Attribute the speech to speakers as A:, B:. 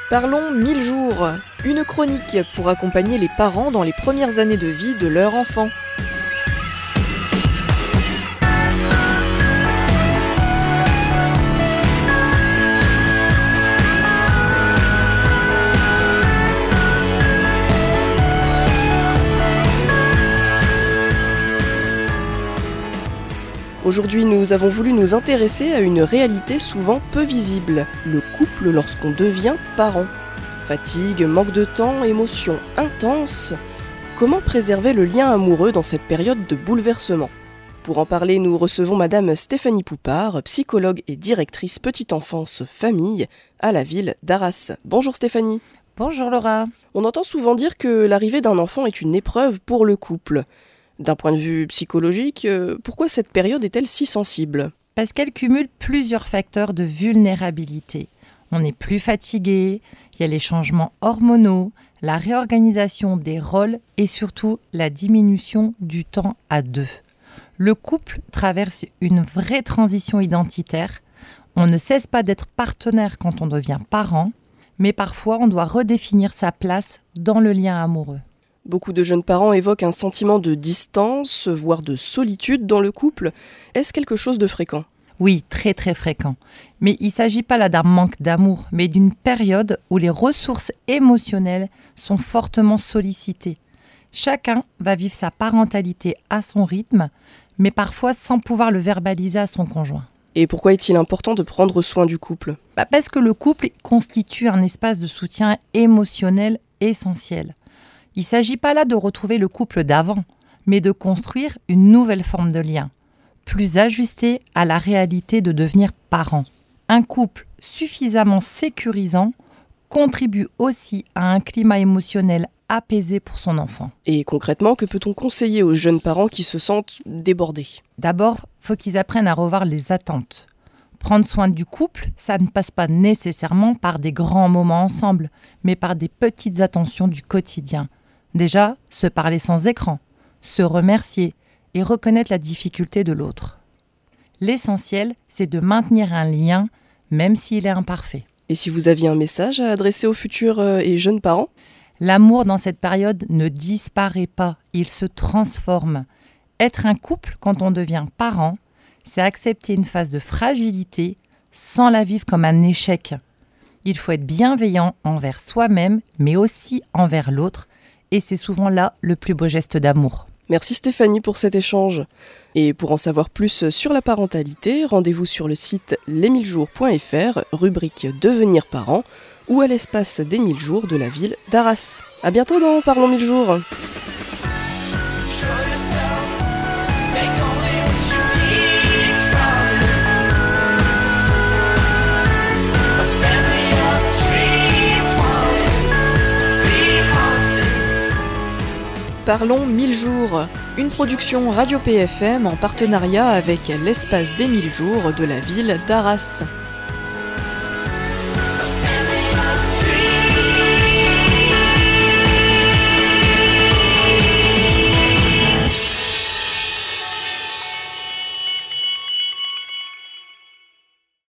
A: Parlons 1000 jours, une chronique pour accompagner les parents dans les premières années de vie de leur enfant. Aujourd'hui, nous avons voulu nous intéresser à une réalité souvent peu visible, le couple lorsqu'on devient parent. Fatigue, manque de temps, émotions intenses. Comment préserver le lien amoureux dans cette période de bouleversement ? Pour en parler, nous recevons Madame Stéphanie Poupard, psychologue et directrice petite enfance famille à la ville d'Arras. Bonjour Stéphanie.
B: Bonjour Laura.
A: On entend souvent dire que l'arrivée d'un enfant est une épreuve pour le couple. D'un point de vue psychologique, pourquoi cette période est-elle si sensible ?
B: Parce qu'elle cumule plusieurs facteurs de vulnérabilité. On est plus fatigué, il y a les changements hormonaux, la réorganisation des rôles et surtout la diminution du temps à deux. Le couple traverse une vraie transition identitaire. On ne cesse pas d'être partenaire quand on devient parent, mais parfois on doit redéfinir sa place dans le lien amoureux.
A: Beaucoup de jeunes parents évoquent un sentiment de distance, voire de solitude dans le couple. Est-ce quelque chose de fréquent ?
B: Oui, très très fréquent. Mais il ne s'agit pas là d'un manque d'amour, mais d'une période où les ressources émotionnelles sont fortement sollicitées. Chacun va vivre sa parentalité à son rythme, mais parfois sans pouvoir le verbaliser à son conjoint.
A: Et pourquoi est-il important de prendre soin du couple ?
B: Parce que le couple constitue un espace de soutien émotionnel essentiel. Il ne s'agit pas là de retrouver le couple d'avant, mais de construire une nouvelle forme de lien, plus ajustée à la réalité de devenir parent. Un couple suffisamment sécurisant contribue aussi à un climat émotionnel apaisé pour son enfant.
A: Et concrètement, que peut-on conseiller aux jeunes parents qui se sentent débordés ?
B: D'abord, il faut qu'ils apprennent à revoir les attentes. Prendre soin du couple, ça ne passe pas nécessairement par des grands moments ensemble, mais par des petites attentions du quotidien. Déjà, se parler sans écran, se remercier et reconnaître la difficulté de l'autre. L'essentiel, c'est de maintenir un lien, même s'il est imparfait.
A: Et si vous aviez un message à adresser aux futurs et jeunes parents ?
B: L'amour dans cette période ne disparaît pas, il se transforme. Être un couple quand on devient parent, c'est accepter une phase de fragilité sans la vivre comme un échec. Il faut être bienveillant envers soi-même, mais aussi envers l'autre. Et c'est souvent là le plus beau geste d'amour.
A: Merci Stéphanie pour cet échange. Et pour en savoir plus sur la parentalité, rendez-vous sur le site les1000jours.fr, rubrique Devenir parent, ou à l'espace des 1000 jours de la ville d'Arras. À bientôt dans Parlons 1000 jours. Parlons 1000 jours, une production Radio PFM en partenariat avec l'espace des 1000 jours de la ville d'Arras.